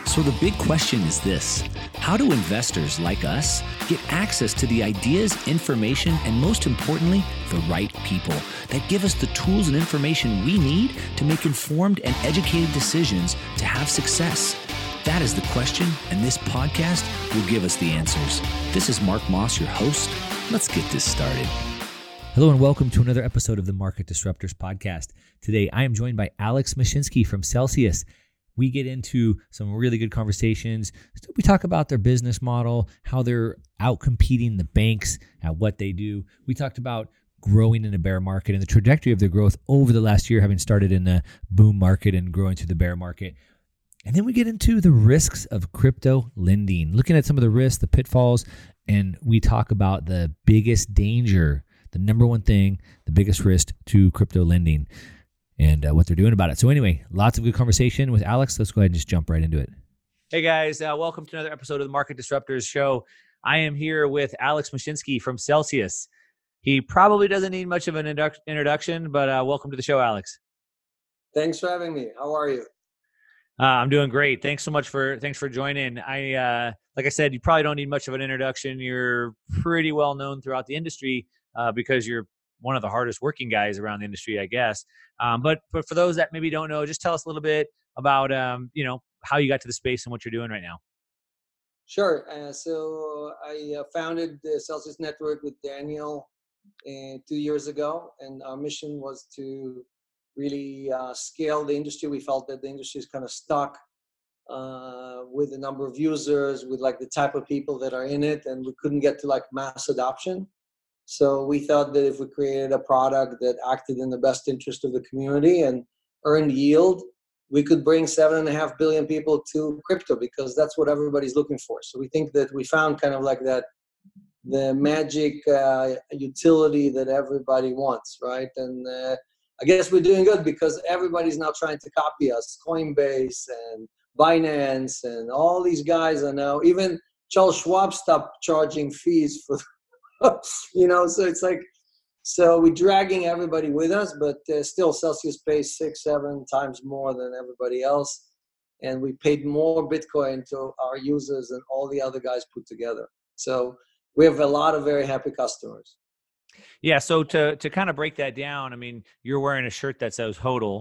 So the big question is this: how do investors like us get access to the ideas, information, and most importantly, the right people that give us the tools and information we need to make informed and educated decisions to have success? That is the question, and this podcast will give us the answers. This is Mark Moss, your host. Let's get this started. Hello and welcome to another episode of the Market Disruptors podcast. Today, I am joined by Alex Mashinsky from Celsius. We get into some really good conversations. We talk about their business model, how they're out-competing the banks at what they do. We talked about growing in a bear market and the trajectory of their growth over the last year, having started in the boom market and growing through the bear market. And then we get into the risks of crypto lending, looking at some of the risks, the pitfalls, and we talk about the biggest danger, the number one thing, the biggest risk to crypto lending, and what they're doing about it. So anyway, lots of good conversation with Alex. Let's go ahead and just jump right into it. Hey guys, welcome to another episode of the Market Disruptors show. I am here with Alex Mashinsky from Celsius. He probably doesn't need much of an introduction, but welcome to the show, Alex. Thanks for having me. How are you? I'm doing great. Thanks so much for joining. Like I said, you probably don't need much of an introduction. You're pretty well known throughout the industry because you're one of the hardest working guys around the industry, I guess. But for those that maybe don't know, just tell us a little bit about how you got to the space and what you're doing right now. Sure. So I founded the Celsius Network with Daniel 2 years ago, and our mission was to really scale the industry. We felt that the industry is kind of stuck with the number of users, with like the type of people that are in it, and we couldn't get to like mass adoption. So we thought that if we created a product that acted in the best interest of the community and earned yield, we could bring 7.5 billion people to crypto, because that's what everybody's looking for. So we think that we found kind of like that, the magic utility that everybody wants, right? And I guess we're doing good because everybody's now trying to copy us. Coinbase and Binance and all these guys are now, even Charles Schwab stopped charging fees for so it's like, so we're dragging everybody with us, but still Celsius pays 6-7 times more than everybody else. And we paid more Bitcoin to our users than all the other guys put together. So we have a lot of very happy customers. Yeah. So to kind of break that down, I mean, you're wearing a shirt that says HODL.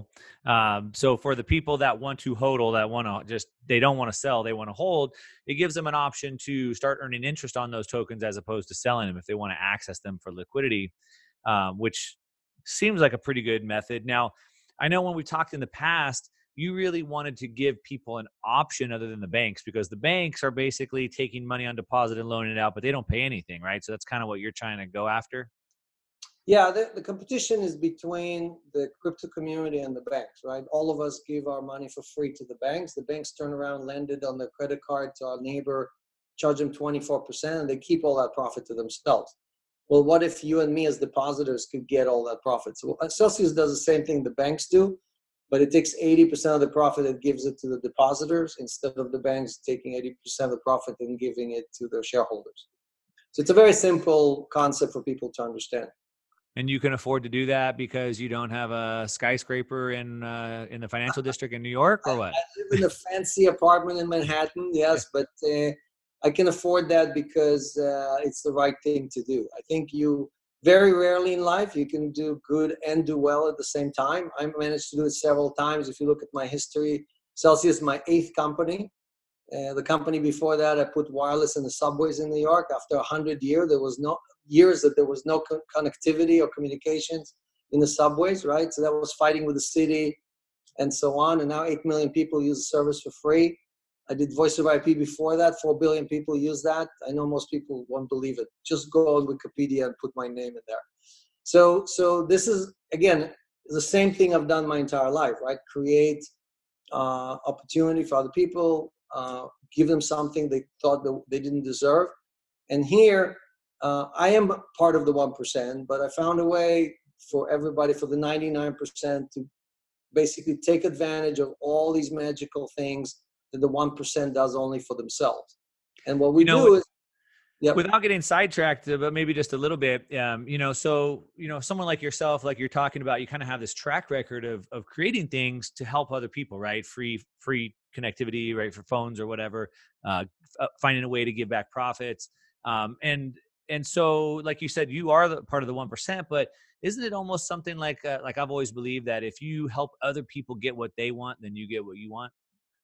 So for the people that want to HODL, that want to they don't want to sell, they want to hold, it gives them an option to start earning interest on those tokens as opposed to selling them if they want to access them for liquidity, which seems like a pretty good method. Now, I know when we talked in the past, you really wanted to give people an option other than the banks, because the banks are basically taking money on deposit and loaning it out, but they don't pay anything, right? So that's kind of what you're trying to go after. Yeah, the competition is between the crypto community and the banks, right? All of us give our money for free to the banks. The banks turn around, lend it on their credit card to our neighbor, charge them 24%, and they keep all that profit to themselves. Well, what if you and me as depositors could get all that profit? So Celsius does the same thing the banks do, but it takes 80% of the profit and gives it to the depositors instead of the banks taking 80% of the profit and giving it to their shareholders. So it's a very simple concept for people to understand. And you can afford to do that because you don't have a skyscraper in the financial district in New York, or what? I live in a fancy apartment in Manhattan, yes, but I can afford that because it's the right thing to do. I think you very rarely in life you can do good and do well at the same time. I managed to do it several times. If you look at my history, Celsius is my 8th company. The company before that, I put wireless in the subways in New York. After 100 years, there was no connectivity or communications in the subways, right? So that was fighting with the city and so on. And now 8 million people use the service for free. I did voice over IP before that. 4 billion people use that. I know most people won't believe it. Just go on Wikipedia and put my name in there. So this is, again, the same thing I've done my entire life, right? Create opportunity for other people, give them something they thought that they didn't deserve. And here, I am part of the 1%, but I found a way for everybody, for the 99%, to basically take advantage of all these magical things that the 1% does only for themselves. And what we do is, Yep. Without getting sidetracked, but maybe just a little bit, someone like yourself, like you're talking about, you kind of have this track record of creating things to help other people, right? Free connectivity, right, for phones or whatever, finding a way to give back profits. And so, like you said, you are the part of the 1%, but isn't it almost something like I've always believed that if you help other people get what they want, then you get what you want?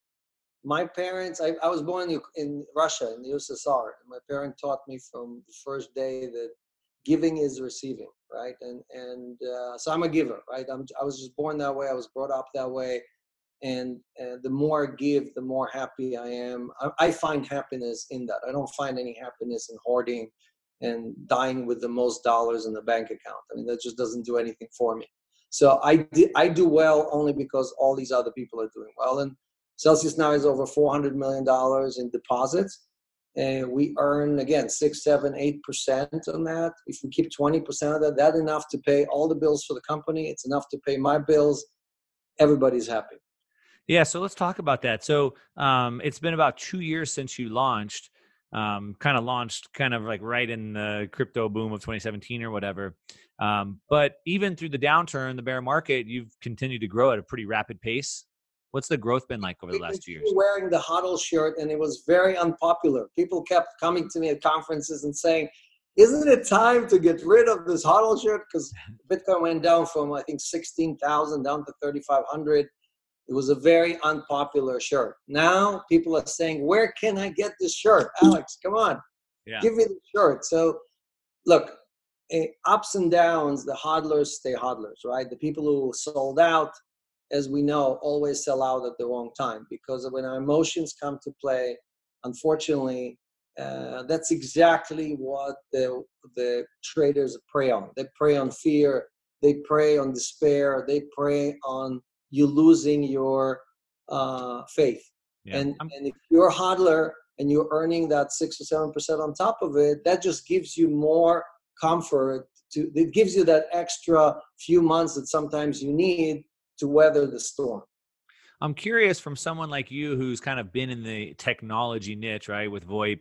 My parents, I was born in Russia, in the USSR. And my parents taught me from the first day that giving is receiving, right? And so I'm a giver, right? I was just born that way. I was brought up that way. And the more I give, the more happy I am. I find happiness in that. I don't find any happiness in hoarding and dying with the most dollars in the bank account. I mean, that just doesn't do anything for me. So I do well only because all these other people are doing well. And Celsius now is over $400 million in deposits. And we earn, again, 6, 7, 8% on that. If we keep 20% of that, that's enough to pay all the bills for the company. It's enough to pay my bills. Everybody's happy. Yeah, so let's talk about that. So it's been about 2 years since you launched, kind of like right in the crypto boom of 2017 or whatever. But even through the downturn, the bear market, you've continued to grow at a pretty rapid pace. What's the growth been like over the last 2 years? Wearing the HODL shirt, and it was very unpopular. People kept coming to me at conferences and saying, isn't it time to get rid of this HODL shirt? Because Bitcoin went down from, I think, 16,000 down to 3,500. It was a very unpopular shirt. Now people are saying, where can I get this shirt? Alex, come on, give me the shirt. So look, ups and downs, the hodlers stay hodlers, right? The people who sold out, as we know, always sell out at the wrong time, because when our emotions come to play, unfortunately, that's exactly what the traders prey on. They prey on fear. They prey on despair. They prey on you losing your faith. Yeah. And if you're a hodler and you're earning that 6 or 7% on top of it, that just gives you more comfort. It gives you that extra few months that sometimes you need to weather the storm. I'm curious, from someone like you who's kind of been in the technology niche, right, with VoIP,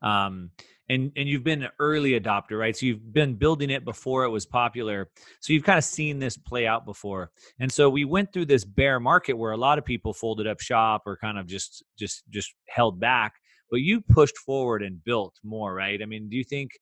and you've been an early adopter, right? So you've been building it before it was popular. So you've kind of seen this play out before. And so we went through this bear market where a lot of people folded up shop or kind of just held back, but you pushed forward and built more, right? I mean, do you think,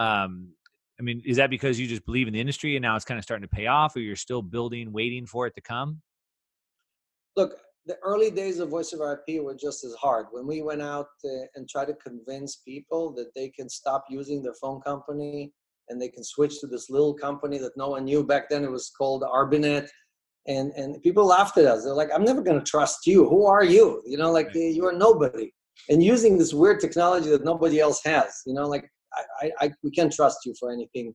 is that because you just believe in the industry and now it's kind of starting to pay off, or you're still building, waiting for it to come? Look, the early days of Voice over IP were just as hard. When we went out and tried to convince people that they can stop using their phone company and they can switch to this little company that no one knew back then, it was called Arbinet. And people laughed at us. They're like, I'm never going to trust you. Who are you? You know, like you're nobody. And using this weird technology that nobody else has, you know, like we can't trust you for anything.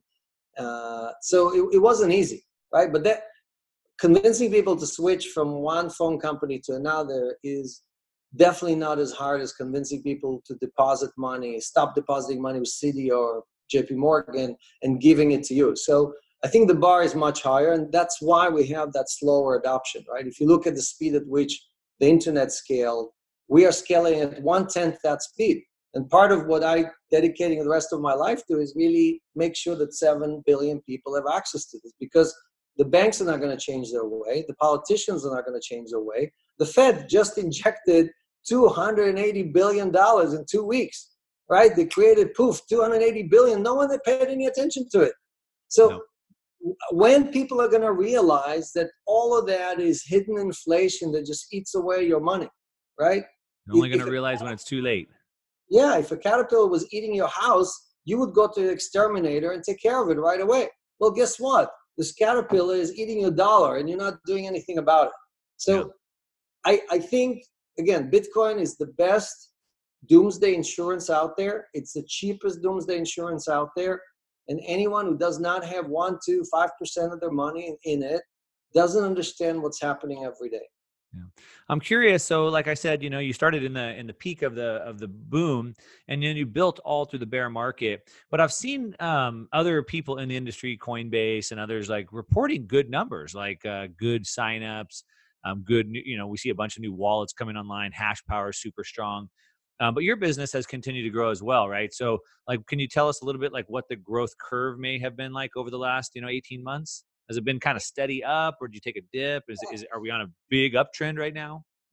So it wasn't easy, right? But convincing people to switch from one phone company to another is definitely not as hard as convincing people to deposit money, stop depositing money with Citi or JP Morgan and giving it to you. So I think the bar is much higher, and that's why we have that slower adoption, right? If you look at the speed at which the internet scaled, we are scaling at 1/10 that speed. And part of what I'm dedicating the rest of my life to is really make sure that 7 billion people have access to this, because the banks are not going to change their way. The politicians are not going to change their way. The Fed just injected $280 billion in 2 weeks, right? They created poof, $280 billion. No one had paid any attention to it. So when people are going to realize that all of that is hidden inflation that just eats away your money, right? You're only going to realize when it's too late. Yeah, if a caterpillar was eating your house, you would go to the exterminator and take care of it right away. Well, guess what? This caterpillar is eating your dollar and you're not doing anything about it. So I think, again, Bitcoin is the best doomsday insurance out there. It's the cheapest doomsday insurance out there. And anyone who does not have 1%, 2%, 5% of their money in it doesn't understand what's happening every day. Yeah. I'm curious. So like I said, you know, you started in the peak of the boom, and then you built all through the bear market. But I've seen other people in the industry, Coinbase and others, like reporting good numbers, like good signups, good, you know, we see a bunch of new wallets coming online, hash power super strong. But your business has continued to grow as well, right? So like, can you tell us a little bit like what the growth curve may have been like over the last, 18 months? Has it been kind of steady up, or did you take a dip? Are we on a big uptrend right now?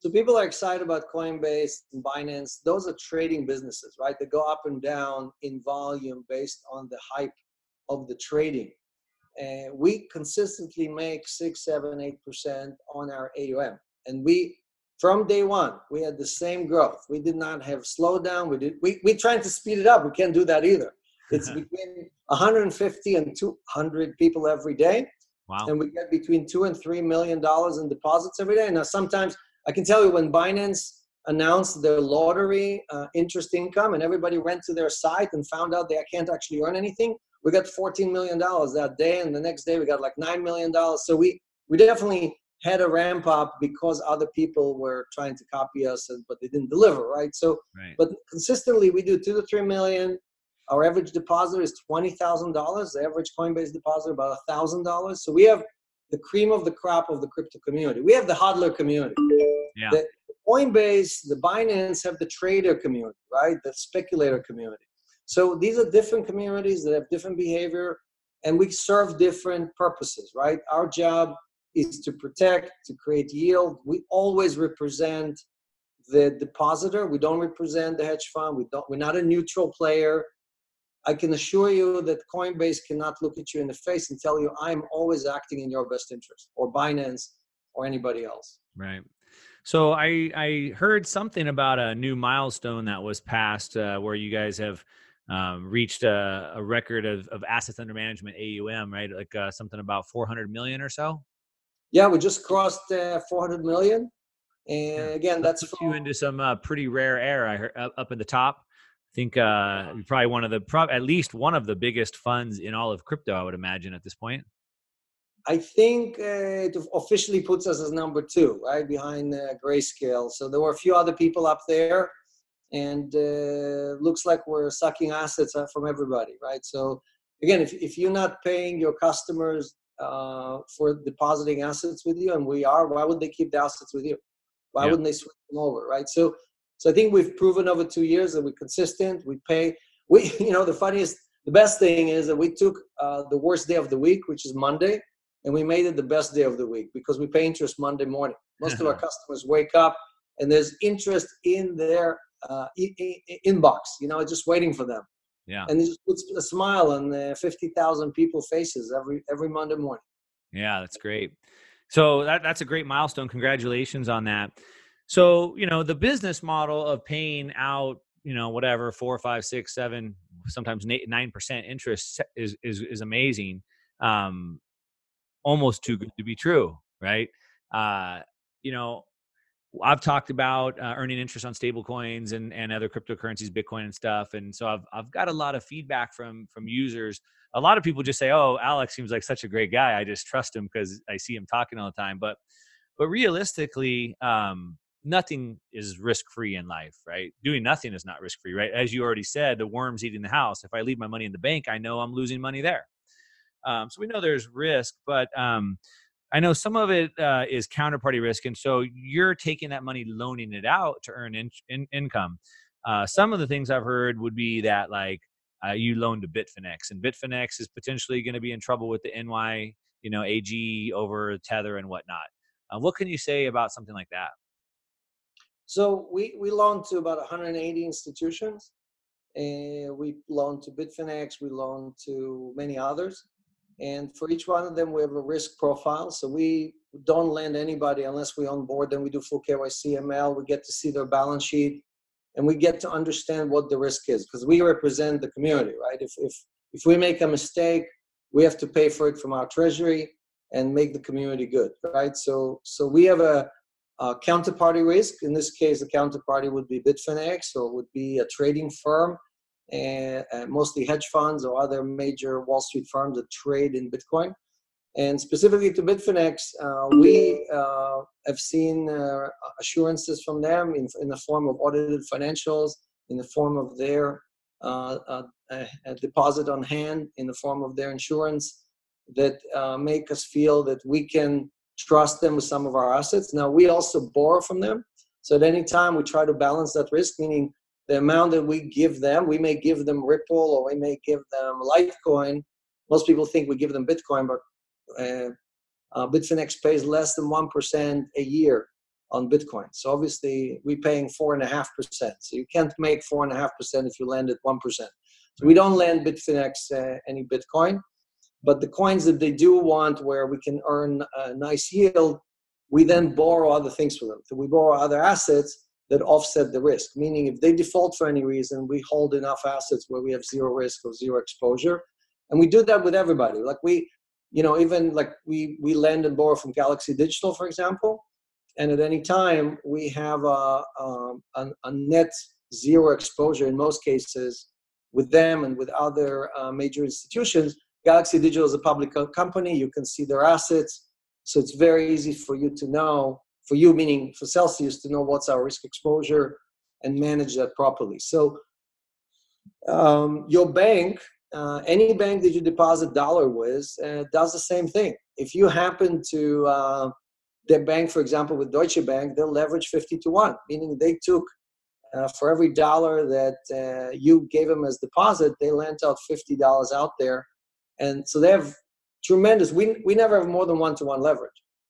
So people are excited about Coinbase and Binance. Those are trading businesses, right? They go up and down in volume based on the hype of the trading. And we consistently make 6, 7, 8% on our AUM. And from day one, we had the same growth. We did not have slowdown. We tried to speed it up. We can't do that either. It's between 150 and 200 people every day. Wow. And we get between $2 and $3 million in deposits every day. Now, sometimes I can tell you when Binance announced their lottery interest income and everybody went to their site and found out they can't actually earn anything, we got $14 million that day. And the next day we got like $9 million. So we definitely had a ramp up because other people were trying to copy us, but they didn't deliver, right? So, but consistently we do 2 to 3 million. Our average deposit is $20,000. The average Coinbase deposit about $1,000. So we have the cream of the crop of the crypto community. We have the hodler community. Yeah. The Coinbase, the Binance have the trader community, right? The speculator community. So these are different communities that have different behavior, and we serve different purposes, right? Our job is to protect, to create yield. We always represent the depositor. We don't represent the hedge fund. We're not a neutral player. I can assure you that Coinbase cannot look at you in the face and tell you, I'm always acting in your best interest, or Binance or anybody else. Right. So I heard something about a new milestone that was passed where you guys have reached a record of assets under management, AUM, right? Like something about 400 million or so. Yeah, we just crossed 400 million. And again, that's puts you into some pretty rare air. I heard up at the top. I think you're probably at least one of the biggest funds in all of crypto, I would imagine at this point. I think it officially puts us as number 2, right, behind Grayscale. So there were a few other people up there, and looks like we're sucking assets from everybody, right? So again, if you're not paying your customers for depositing assets with you, and we are, why would they keep the assets with you? Why wouldn't they switch them over, right? So I think we've proven over 2 years that we're consistent. We pay. The best thing is that we took the worst day of the week, which is Monday, and we made it the best day of the week because we pay interest Monday morning. Most of our customers wake up and there's interest in their inbox, just waiting for them. Yeah. And it just puts a smile on 50,000 people's faces every Monday morning. Yeah, that's great. So that's a great milestone. Congratulations on that. So, the business model of paying out, whatever, 4, 5, 6, 7, sometimes 9% interest is amazing. Almost too good to be true, right? I've talked about earning interest on stable coins and other cryptocurrencies, Bitcoin and stuff. And so I've got a lot of feedback from users. A lot of people just say, oh, Alex seems like such a great guy. I just trust him because I see him talking all the time. But realistically, nothing is risk-free in life, right? Doing nothing is not risk-free, right? As you already said, the worm's eating the house. If I leave my money in the bank, I know I'm losing money there. So we know there's risk, but I know some of it is counterparty risk. And so you're taking that money, loaning it out to earn income. Some of the things I've heard would be that you loan to Bitfinex, and Bitfinex is potentially going to be in trouble with the NY, AG over Tether and whatnot. What can you say about something like that? So we loan to about 180 institutions, and we loan to Bitfinex, we loan to many others. And for each one of them, we have a risk profile. So we don't lend anybody unless we onboard them. We do full KYC, ML. We get to see their balance sheet, and we get to understand what the risk is because we represent the community, right? If we make a mistake, we have to pay for it from our treasury and make the community good, right? So we have a counterparty risk. In this case, the counterparty would be Bitfinex, or would be a trading firm, and mostly hedge funds or other major Wall Street firms that trade in Bitcoin. And specifically to Bitfinex, we have seen assurances from them in the form of audited financials, in the form of their deposit on hand, in the form of their insurance, that make us feel that we can trust them with some of our assets. Now, we also borrow from them. So at any time, we try to balance that risk, meaning the amount that we give them, we may give them Ripple or we may give them Litecoin. Most people think we give them Bitcoin, but Bitfinex pays less than 1% a year on Bitcoin. So obviously we're paying 4.5%. So you can't make 4.5% if you lend at 1%. So we don't lend Bitfinex any Bitcoin, but the coins that they do want where we can earn a nice yield, we then borrow other things from them. So we borrow other assets that offset the risk, meaning if they default for any reason, we hold enough assets where we have zero risk or zero exposure. And we do that with everybody. Like even like we lend and borrow from Galaxy Digital, for example, and at any time we have a net zero exposure in most cases with them and with other major institutions. Galaxy Digital is a public company. You can see their assets. So it's very easy for you to know, for you meaning for Celsius, to know what's our risk exposure and manage that properly. So your bank, any bank that you deposit dollar with does the same thing. If you happen to, their bank, for example, with Deutsche Bank, they'll leverage 50-1, meaning they took, for every dollar that you gave them as deposit, they lent out $50 out there. And so they have tremendous, we never have more than 1-to-1 leverage.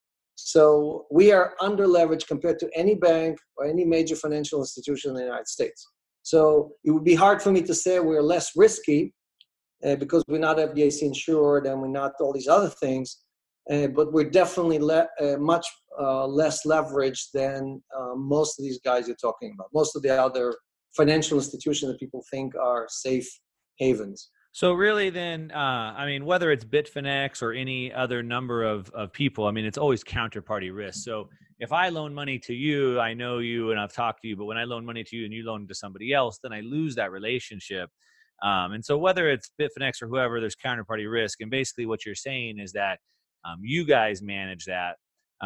So we are under leveraged compared to any bank or any major financial institution in the United States. So it would be hard for me to say we're less risky because we're not FDIC insured and we're not all these other things, but we're definitely much less leveraged than most of these guys you're talking about, most of the other financial institutions that people think are safe havens. So really then, whether it's Bitfinex or any other number of people, it's always counterparty risk. So if I loan money to you, I know you and I've talked to you, but when I loan money to you and you loan to somebody else, then I lose that relationship. And so whether it's Bitfinex or whoever, there's counterparty risk. And basically what you're saying is that you guys manage that,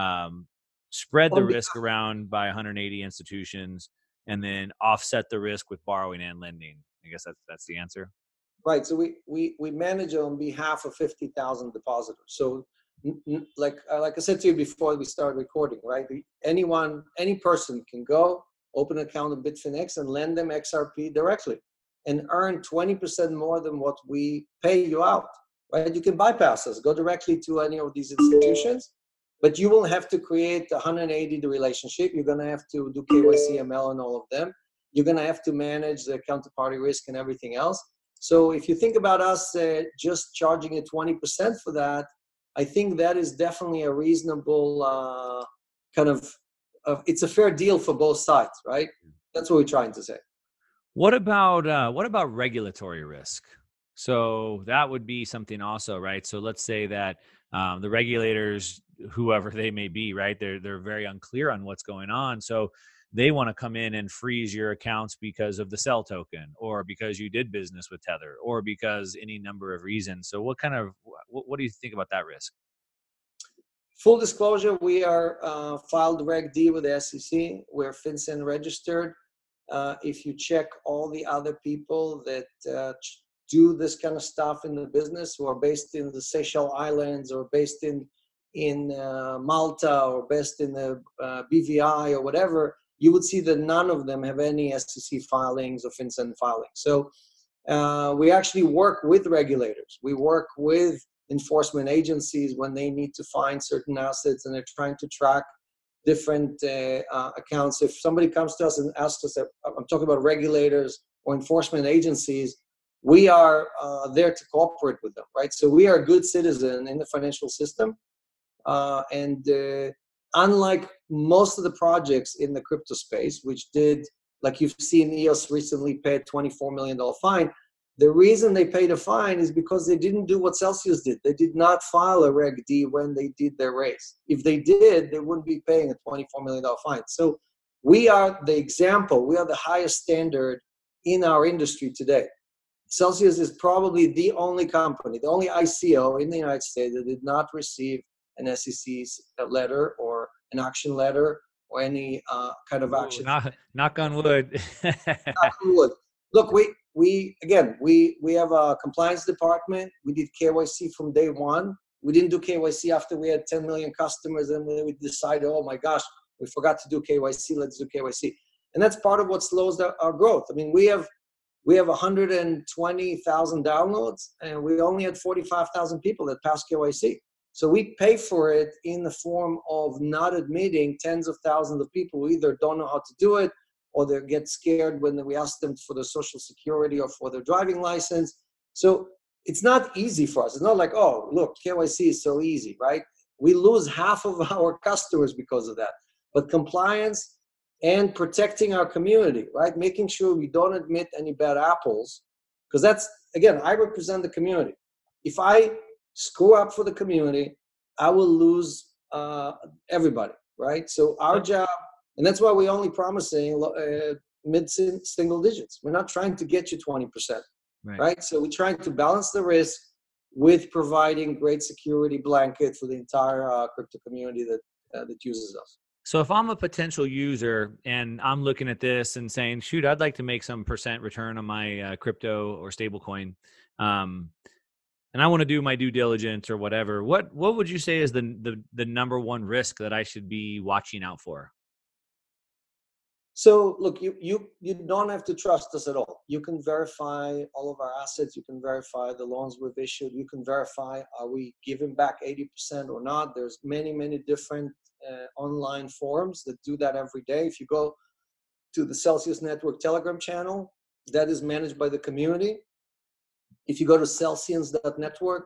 spread the risk around by 180 institutions, and then offset the risk with borrowing and lending. I guess that's the answer. Right. So we manage on behalf of 50,000 depositors. So like I said to you before we started recording, right? Any person can go open an account in Bitfinex and lend them XRP directly and earn 20% more than what we pay you out, right? You can bypass us, go directly to any of these institutions, but you will have to create 180 the relationship. You're going to have to do KYC, ML and all of them. You're going to have to manage the counterparty risk and everything else. So if you think about us just charging you 20% for that, I think that is definitely a reasonable it's a fair deal for both sides, right? That's what we're trying to say. What about regulatory risk? So that would be something also, right? So let's say that the regulators, whoever they may be, right, they're very unclear on what's going on. So they want to come in and freeze your accounts because of the CEL token, or because you did business with Tether, or because any number of reasons. So what do you think about that risk? Full disclosure, we are filed Reg D with the SEC. We're FinCEN registered. If you check all the other people that do this kind of stuff in the business, who are based in the Seychelles Islands or based in Malta or based in the BVI or whatever, you would see that none of them have any SEC filings or FinCEN filings. So we actually work with regulators. We work with enforcement agencies when they need to find certain assets and they're trying to track different accounts. If somebody comes to us and asks us, I'm talking about regulators or enforcement agencies, we are there to cooperate with them, right? So we are a good citizen in the financial system. Unlike most of the projects in the crypto space, which did, like you've seen, EOS recently paid $24 million fine. The reason they paid a fine is because they didn't do what Celsius did. They did not file a Reg D when they did their raise. If they did, they wouldn't be paying a $24 million fine. So we are the example. We are the highest standard in our industry today. Celsius is probably the only company, the only ICO in the United States that did not receive an SEC letter or an action letter or any kind of action. Knock on wood. Knock on wood. Look, we have a compliance department. We did KYC from day one. We didn't do KYC after we had 10 million customers, and then we decided, oh my gosh, we forgot to do KYC. Let's do KYC, and that's part of what slows our growth. I mean, we have 120,000 downloads, and we only had 45,000 people that passed KYC. So we pay for it in the form of not admitting tens of thousands of people who either don't know how to do it, or they get scared when we ask them for their social security or for their driving license. So it's not easy for us. It's not like, oh, look, KYC is so easy, right? We lose half of our customers because of that. But compliance and protecting our community, right? Making sure we don't admit any bad apples, because that's, again, I represent the community. If I screw up for the community, I will lose everybody, right? So our job, and that's why we're only promising mid-single digits. We're not trying to get you 20%, right? So we're trying to balance the risk with providing great security blanket for the entire crypto community that uses us. So if I'm a potential user and I'm looking at this and saying, shoot, I'd like to make some percent return on my crypto or stablecoin, and I want to do my due diligence or whatever, what would you say is the number one risk that I should be watching out for? So look, you don't have to trust us at all. You can verify all of our assets. You can verify the loans we've issued. You can verify, are we giving back 80% or not? There's many different online forums that do that every day. If you go to the Celsius Network Telegram channel, that is managed by the community. If you go to celsians.com,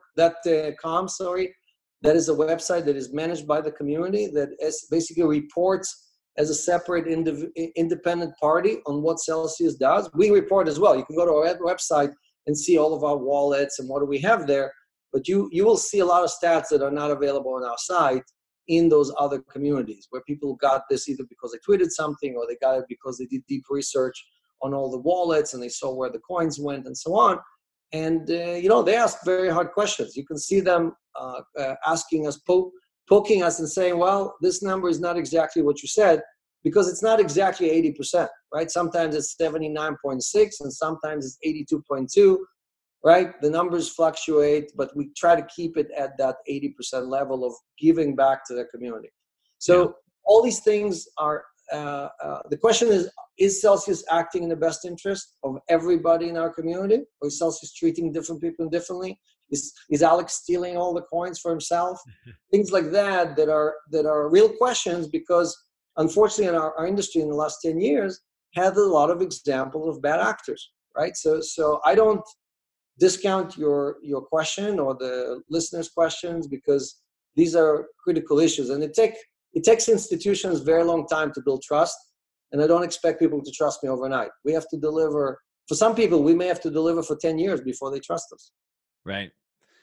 that is a website that is managed by the community that basically reports as a separate independent party on what Celsius does. We report as well. You can go to our website and see all of our wallets and what do we have there, but you will see a lot of stats that are not available on our site in those other communities, where people got this either because they tweeted something or they got it because they did deep research on all the wallets and they saw where the coins went and so on. And, they ask very hard questions. You can see them asking us, poking us and saying, well, this number is not exactly what you said, because it's not exactly 80%, right? Sometimes it's 79.6 and sometimes it's 82.2, right? The numbers fluctuate, but we try to keep it at that 80% level of giving back to the community. So all these things are, the question is Celsius acting in the best interest of everybody in our community? Or is Celsius treating different people differently? Is Alex stealing all the coins for himself? Things like that are real questions, because unfortunately in our industry in the last 10 years had a lot of examples of bad actors, right? So I don't discount your question or the listeners' questions, because these are critical issues, and it takes institutions a very long time to build trust, and I don't expect people to trust me overnight. We have to deliver. For some people, we may have to deliver for 10 years before they trust us. Right.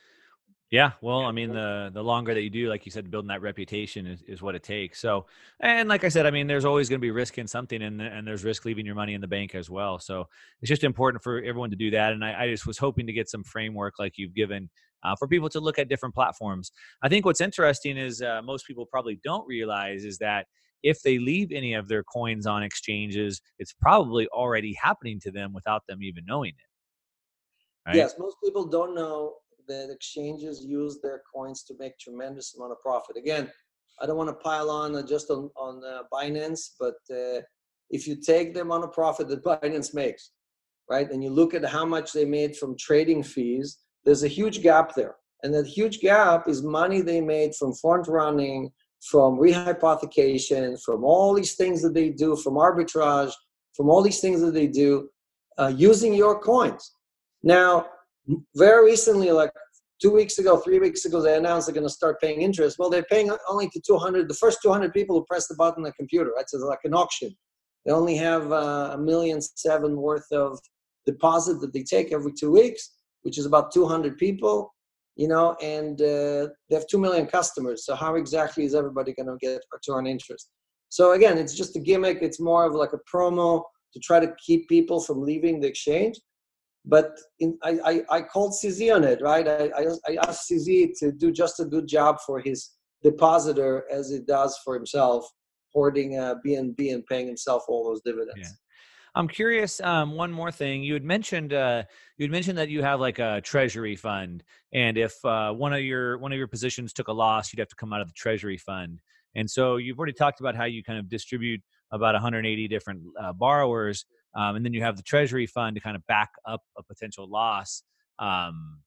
Yeah. Well, I mean, the longer that you do, like you said, building that reputation is what it takes. So, and like I said, I mean, there's always going to be risk in something, and there's risk leaving your money in the bank as well. So it's just important for everyone to do that. And I just was hoping to get some framework like you've given for people to look at different platforms. I think what's interesting is most people probably don't realize is that if they leave any of their coins on exchanges, it's probably already happening to them without them even knowing it. Right? Yes, most people don't know that exchanges use their coins to make tremendous amount of profit. Again, I don't want to pile on just on Binance, but if you take them on a profit that Binance makes, right, and you look at how much they made from trading fees, there's a huge gap there. And that huge gap is money they made from front running, from rehypothecation, from all these things that they do, from arbitrage, from all these things that they do using your coins. Now, very recently, like 3 weeks ago, they announced they're going to start paying interest. Well, they're paying only to the first 200 people who press the button on the computer, right? So it's like an auction. They only have $1.7 million worth of deposit that they take every 2 weeks, which is about 200 people, and they have 2 million customers. So how exactly is everybody going to get return interest? So again, it's just a gimmick. It's more of like a promo to try to keep people from leaving the exchange. But I called CZ on it, right? I asked CZ to do just a good job for his depositor as it does for himself, hoarding BNB and paying himself all those dividends. Yeah. I'm curious. One more thing. You had mentioned that you have like a treasury fund, and if one of your positions took a loss, you'd have to come out of the treasury fund. And so you've already talked about how you kind of distribute about 180 different borrowers. And then you have the treasury fund to kind of back up a potential loss.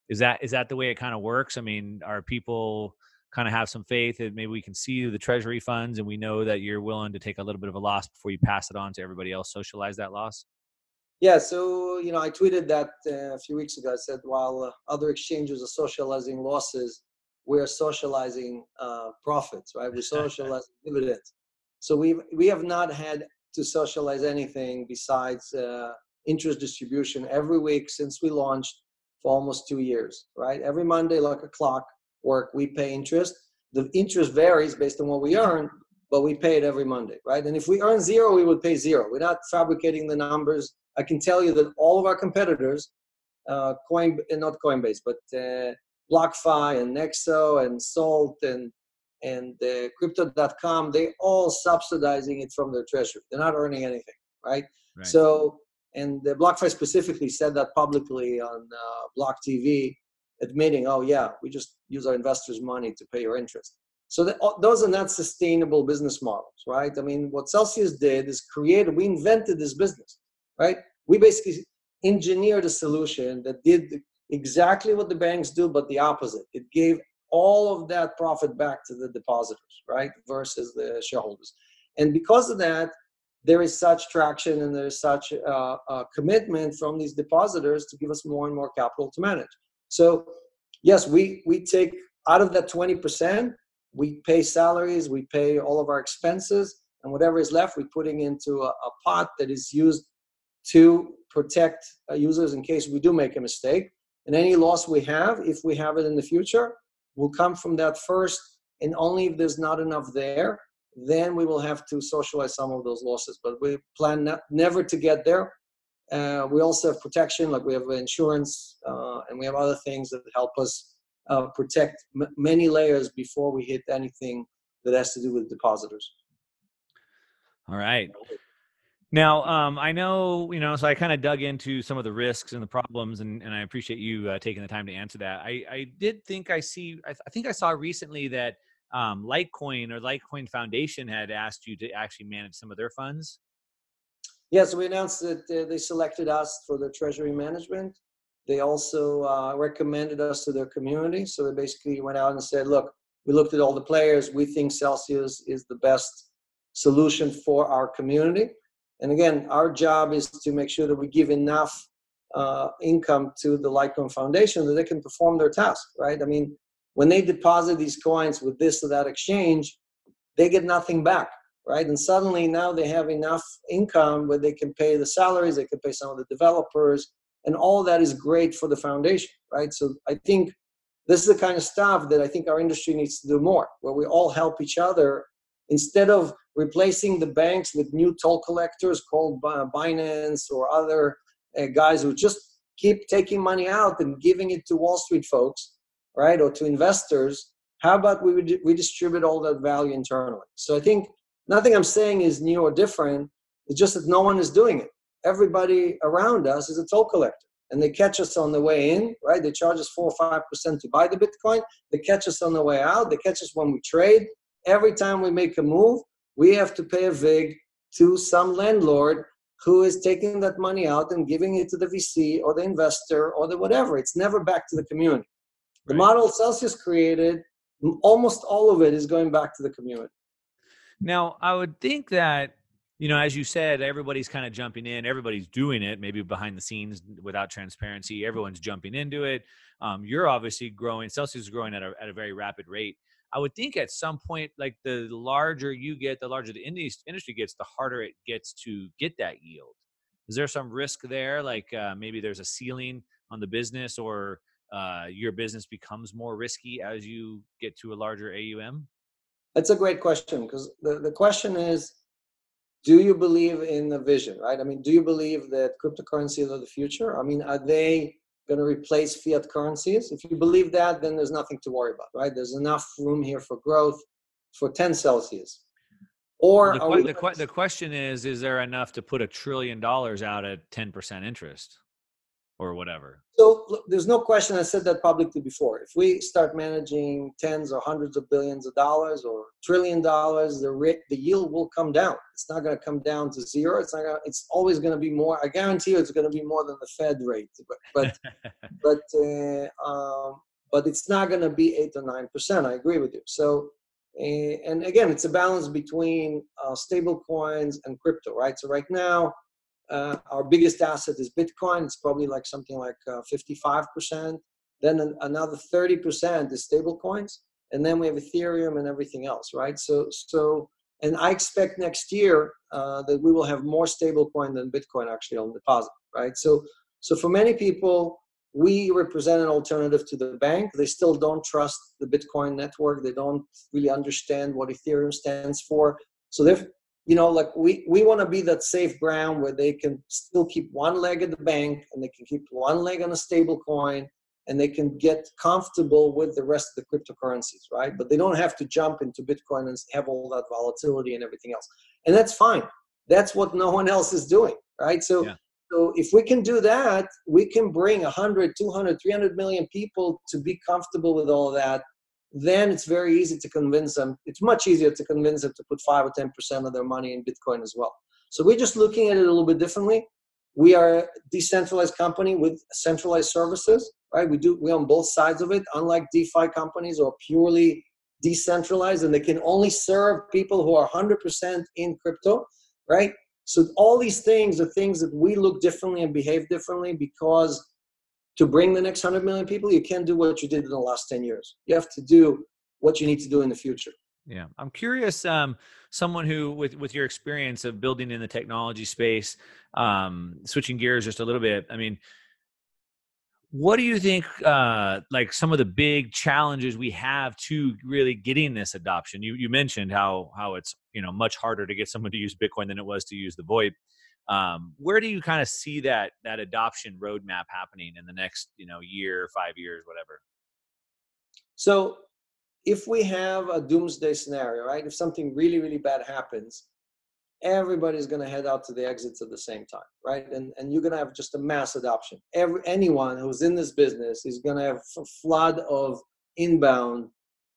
Is that the way it kind of works? I mean, are people kind of have some faith that maybe we can see the treasury funds and we know that you're willing to take a little bit of a loss before you pass it on to everybody else, socialize that loss? Yeah, so I tweeted that a few weeks ago. I said, while other exchanges are socializing losses, we're socializing profits, right? We're socializing dividends. So we have not had to socialize anything besides interest distribution every week since we launched for almost 2 years, right? Every Monday, like a clock work, we pay interest. The interest varies based on what we earn, but we pay it every Monday, right? And if we earn zero, we would pay zero. We're not fabricating the numbers. I can tell you that all of our competitors, not Coinbase, but BlockFi and Nexo and Salt and Crypto.com, they all subsidizing it from their treasury. They're not earning anything, right? So, and the BlockFi specifically said that publicly on Block TV, admitting, oh yeah, we just use our investors' money to pay your interest. So those are not sustainable business models, right? I mean, what Celsius did is we invented this business, right? We basically engineered a solution that did exactly what the banks do, but the opposite. It gave all of that profit back to the depositors, right? Versus the shareholders. And because of that, there is such traction and there is such a commitment from these depositors to give us more and more capital to manage. So yes, we take out of that 20%, we pay salaries, we pay all of our expenses, and whatever is left, we're putting into a pot that is used to protect users in case we do make a mistake. And any loss we have, if we have it in the future, will come from that first, and only if there's not enough there, then we will have to socialize some of those losses. But we plan never to get there. We also have protection, like we have insurance, and we have other things that help us protect many layers before we hit anything that has to do with depositors. All right. Now, I know, so I kind of dug into some of the risks and the problems, and I appreciate you taking the time to answer that. I think I saw recently that Litecoin or Litecoin Foundation had asked you to actually manage some of their funds. Yeah, so we announced that they selected us for their treasury management. They also recommended us to their community. So they basically went out and said, look, we looked at all the players. We think Celsius is the best solution for our community. And again, our job is to make sure that we give enough income to the Litecoin Foundation that they can perform their task, right? I mean, when they deposit these coins with this or that exchange, they get nothing back, right? And suddenly now they have enough income where they can pay the salaries, they can pay some of the developers, and all of that is great for the foundation, right? So I think this is the kind of stuff that I think our industry needs to do more, where we all help each other instead of replacing the banks with new toll collectors called Binance or other guys who just keep taking money out and giving it to Wall Street folks, right, or to investors. How about we distribute all that value internally? So I think nothing I'm saying is new or different. It's just that no one is doing it. Everybody around us is a toll collector, and they catch us on the way in, right? They charge us 4 or 5% to buy the Bitcoin. They catch us on the way out. They catch us when we trade. Every time we make a move, we have to pay a VIG to some landlord who is taking that money out and giving it to the VC or the investor or the whatever. It's never back to the community. The model Celsius created, almost all of it is going back to the community. Now, I would think that, as you said, everybody's kind of jumping in. Everybody's doing it, maybe behind the scenes without transparency. Everyone's jumping into it. You're obviously growing. Celsius is growing at a very rapid rate. I would think at some point, like the larger you get, the larger the industry gets, the harder it gets to get that yield. Is there some risk there? Like maybe there's a ceiling on the business, or your business becomes more risky as you get to a larger AUM? That's a great question, because the question is, do you believe in the vision, right? I mean, do you believe that cryptocurrencies are the future? I mean, are they going to replace fiat currencies? If you believe that, then there's nothing to worry about, right? There's enough room here for growth for 10 Celsius. Or the question is there enough to put $1 trillion out at 10% interest? or whatever? So look, there's no question. I said that publicly before. If we start managing tens or hundreds of billions of dollars or $1 trillion, the yield will come down. It's not going to come down to zero. It's always going to be more. I guarantee you, it's going to be more than the Fed rate. But it's not going to be 8 or 9%. I agree with you. So, and again, it's a balance between stable coins and crypto, right? So right now, our biggest asset is Bitcoin. It's probably like something like 55%. Then another 30% is stable coins. And then we have Ethereum and everything else, right? So, and I expect next year that we will have more stable coin than Bitcoin actually on deposit, right? So for many people, we represent an alternative to the bank. They still don't trust the Bitcoin network. They don't really understand what Ethereum stands for. So they're, like we want to be that safe ground where they can still keep one leg at the bank and they can keep one leg on a stable coin and they can get comfortable with the rest of the cryptocurrencies, right? But they don't have to jump into Bitcoin and have all that volatility and everything else. And that's fine. That's what no one else is doing, right? So if we can do that, we can bring 100, 200, 300 million people to be comfortable with all of that. Then it's very easy to convince them. It's much easier to convince them to put 5 or 10% of their money in Bitcoin as well. So we're just looking at it a little bit differently. We are a decentralized company with centralized services, right? We on both sides of it, unlike DeFi companies or purely decentralized, and they can only serve people who are 100% in crypto, right? So all these things are things that we look differently and behave differently because to bring the next 100 million people, you can't do what you did in the last 10 years. You have to do what you need to do in the future. Yeah. I'm curious, someone who, with your experience of building in the technology space, switching gears just a little bit, I mean, what do you think, like some of the big challenges we have to really getting this adoption? You mentioned how it's, much harder to get someone to use Bitcoin than it was to use the VoIP. Where do you kind of see that adoption roadmap happening in the next, year, 5 years, whatever? So if we have a doomsday scenario, right? If something really, really bad happens, everybody's going to head out to the exits at the same time, right? And you're going to have just a mass adoption. Anyone who's in this business is going to have a flood of inbound.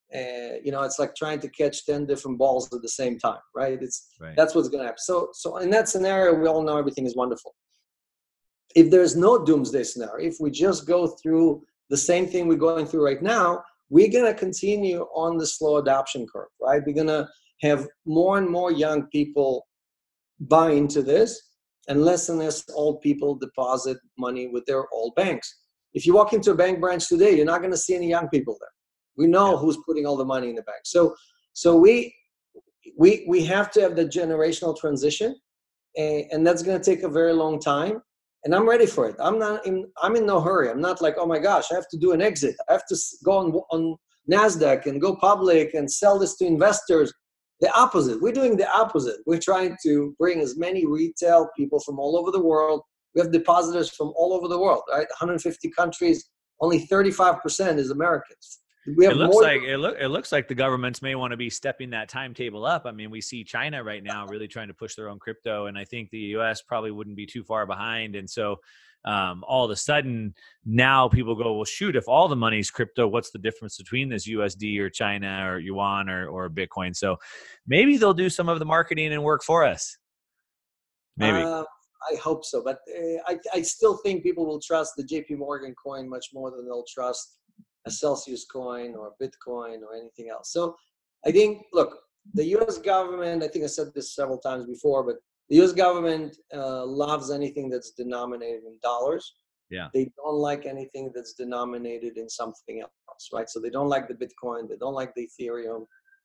It's like trying to catch 10 different balls at the same time, right? That's what's going to happen. So in that scenario, we all know everything is wonderful. If there's no doomsday scenario, if we just go through the same thing we're going through right now, we're going to continue on the slow adoption curve, right? We're going to have more and more young people buy into this and less old people deposit money with their old banks. If you walk into a bank branch today, you're not going to see any young people there. We know who's putting all the money in the bank. So we have to have the generational transition, and that's going to take a very long time. And I'm ready for it. I'm in no hurry. I'm not like, oh my gosh, I have to do an exit. I have to go on NASDAQ and go public and sell this to investors. The opposite. We're doing the opposite. We're trying to bring as many retail people from all over the world. We have depositors from all over the world, right? 150 countries. Only 35% is Americans. It looks like the governments may want to be stepping that timetable up. I mean, we see China right now really trying to push their own crypto, and I think the U.S. probably wouldn't be too far behind. And so all of a sudden now people go, well, shoot, if all the money's crypto, what's the difference between this USD or China or yuan or Bitcoin? So maybe they'll do some of the marketing and work for us. Maybe. I hope so, but I still think people will trust the JP Morgan coin much more than they'll trust a Celsius coin or Bitcoin or anything else. So I think, look, the U.S. government, I think I said this several times before, but the U.S. government loves anything that's denominated in dollars. Yeah. They don't like anything that's denominated in something else, right? So they don't like the Bitcoin. They don't like the Ethereum.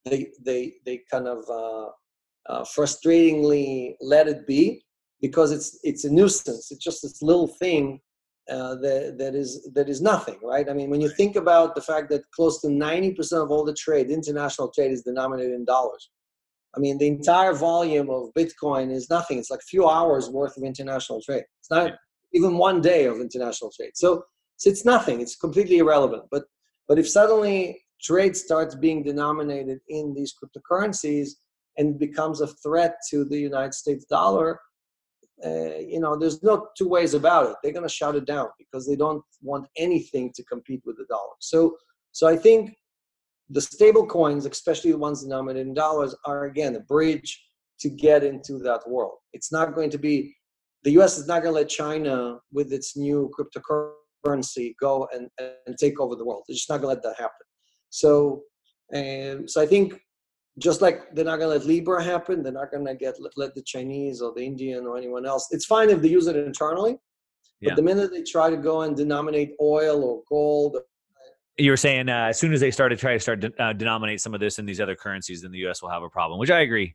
They kind of frustratingly let it be because it's a nuisance. It's just this little thing that is nothing, right? I mean, when you think about the fact that close to 90% of all the trade, international trade, is denominated in dollars. I mean, the entire volume of Bitcoin is nothing. It's like a few hours worth of international trade. It's not even 1 day of international trade. So it's nothing. It's completely irrelevant. But if suddenly trade starts being denominated in these cryptocurrencies and becomes a threat to the United States dollar, there's no two ways about it. They're going to shut it down because they don't want anything to compete with the dollar. So I think the stable coins, especially the ones denominated in dollars, are again a bridge to get into that world. It's not going to be, the US is not going to let China with its new cryptocurrency go and take over the world. They're just not going to let that happen. So I think just like they're not going to let Libra happen, they're not going to let the Chinese or the Indian or anyone else. It's fine if they use it internally, but the minute they try to go and denominate oil or gold. You were saying as soon as they try to denominate some of this in these other currencies, then the U.S. will have a problem, which I agree.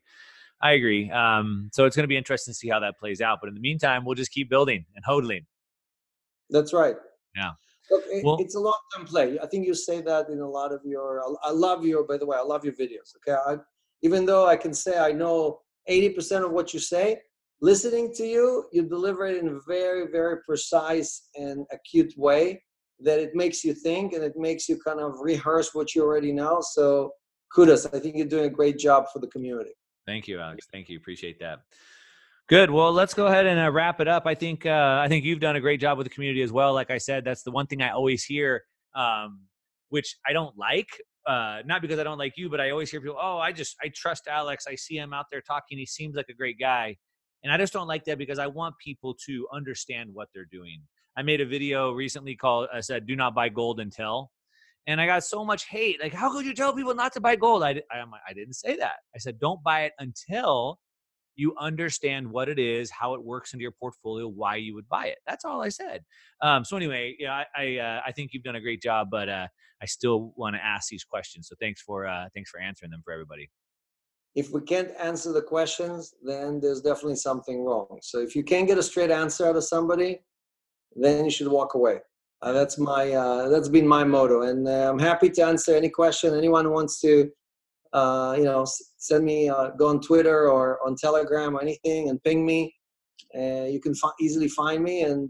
So it's going to be interesting to see how that plays out. But in the meantime, we'll just keep building and hodling. That's right. Yeah. Look, it's a long-term play. I think you say that in a lot of your, by the way, I love your videos. Okay. Even though I can say I know 80% of what you say, listening to you deliver it in a very, very precise and acute way that it makes you think and it makes you kind of rehearse what you already know. So kudos. I think you're doing a great job for the community. Thank you, Alex. Thank you. Appreciate that. Good. Well, let's go ahead and wrap it up. I think you've done a great job with the community as well. Like I said, that's the one thing I always hear, which I don't like. Not because I don't like you, but I always hear people, I trust Alex. I see him out there talking. He seems like a great guy. And I just don't like that because I want people to understand what they're doing. I made a video recently I said, do not buy gold until. And I got so much hate. Like, how could you tell people not to buy gold? I didn't say that. I said, don't buy it until you understand what it is, how it works into your portfolio, why you would buy it. That's all I said. So anyway, I think you've done a great job, but I still want to ask these questions. So thanks for answering them for everybody. If we can't answer the questions, then there's definitely something wrong. So if you can't get a straight answer out of somebody, then you should walk away. That's been my motto. And I'm happy to answer any question. Anyone who wants to, send me, go on Twitter or on Telegram or anything and ping me. You can easily find me and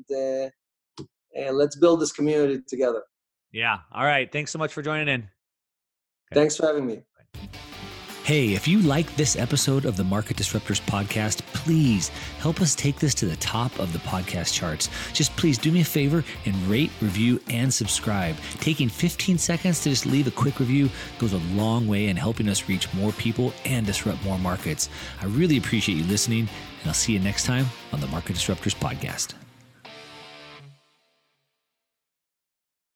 let's build this community together. Yeah. All right. Thanks so much for joining in. Okay. Thanks for having me. Hey, if you like this episode of the Market Disruptors podcast, please help us take this to the top of the podcast charts. Just please do me a favor and rate, review, and subscribe. Taking 15 seconds to just leave a quick review goes a long way in helping us reach more people and disrupt more markets. I really appreciate you listening, and I'll see you next time on the Market Disruptors podcast.